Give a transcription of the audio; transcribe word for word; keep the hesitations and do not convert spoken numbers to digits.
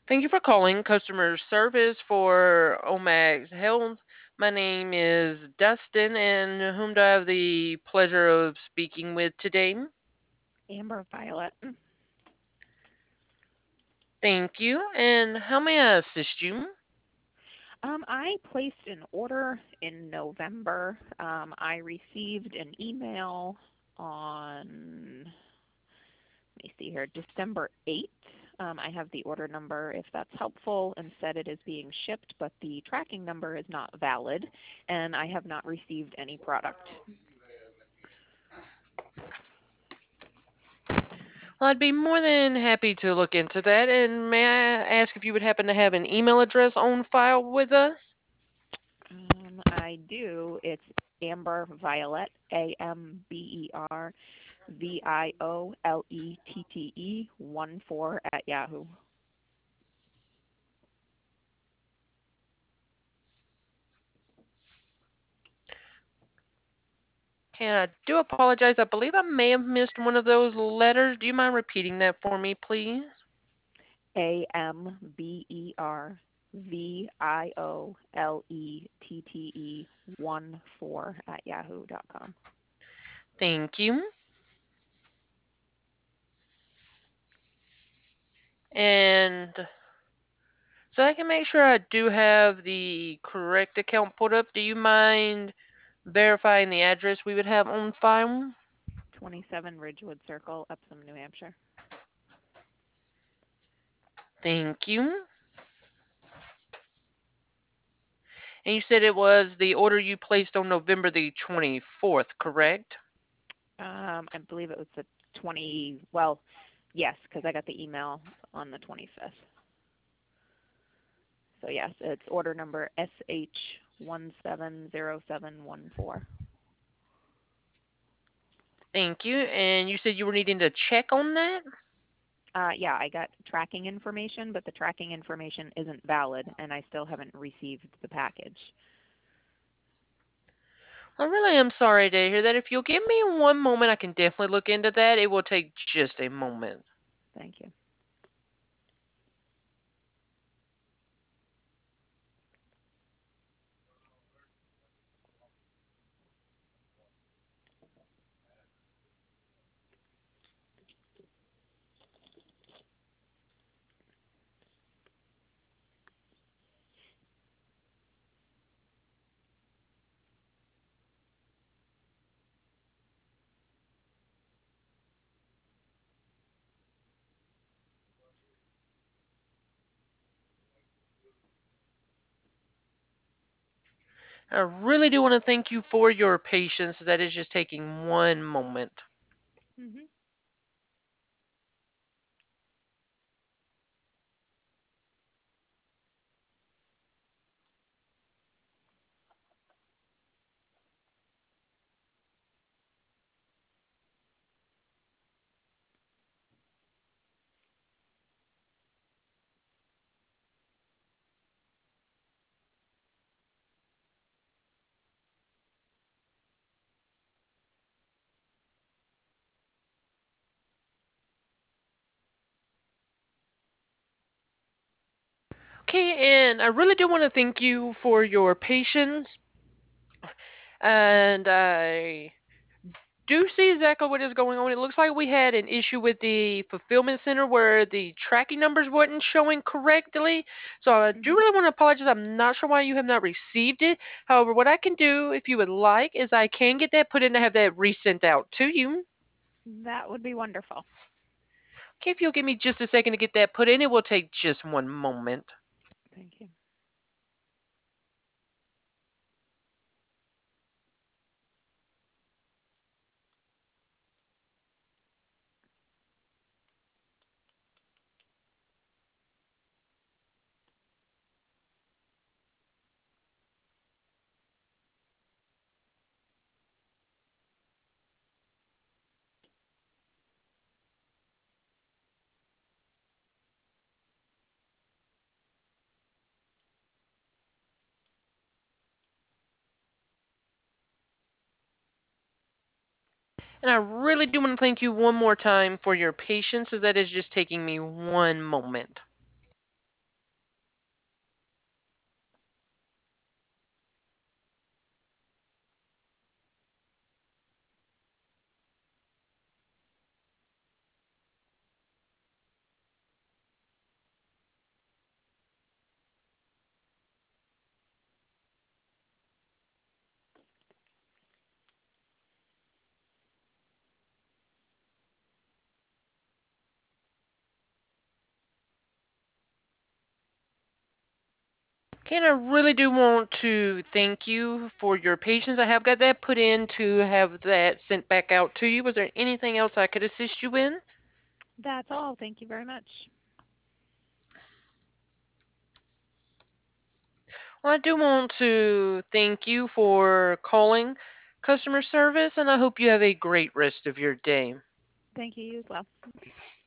Thank you for calling customer service for Omax Health. My name is Dustin, and whom do I have the pleasure of speaking with today? Amber Violet. Thank you, and how may I assist you? Um, I placed an order in November. Um, I received an email on, let me see here, December eighth. Um, I have the order number if that's helpful and said it is being shipped, but the tracking number is not valid and I have not received any product. Well, I'd be more than happy to look into that, and may I ask if you would happen to have an email address on file with us? Um, I do. It's Amber Violet, A M B E R V I O L E T T E one four at Yahoo. Okay, I do apologize. I believe I may have missed one of those letters. Do you mind repeating that for me, please? A M B E R V I O L E T T E one four at yahoo dot com. Thank you. And so I can make sure I do have the correct account put up. Do you mind verifying the address we would have on file? twenty-seven Ridgewood Circle, Epsom, New Hampshire. Thank you. And you said it was the order you placed on November the twenty-fourth, correct? Um, I believe it was the twenty, well, yes, because I got the email on the twenty-fifth. So, yes, it's order number S H one seven zero seven one four. Thank you. And you said you were needing to check on that? Uh, yeah, I got tracking information, but the tracking information isn't valid, and I still haven't received the package. I really am sorry to hear that. If you'll give me one moment, I can definitely look into that. It will take just a moment. Thank you. I really do want to thank you for your patience. That is just taking one moment. hmm Okay, and I really do want to thank you for your patience. And I do see exactly what is going on. It looks like we had an issue with the fulfillment center where the tracking numbers wasn't showing correctly. So I do hmm really want to apologize. I'm not sure why you have not received it. However, what I can do, if you would like, is I can get that put in to have that resent out to you. That would be wonderful. Okay, if you'll give me just a second to get that put in, it will take just one moment. Thank you. And I really do want to thank you one more time for your patience, as that is just taking me one moment. Okay, and I really do want to thank you for your patience. I have got that put in to have that sent back out to you. Was there anything else I could assist you in? That's all. Thank you very much. Well, I do want to thank you for calling customer service, and I hope you have a great rest of your day. Thank you, you as well.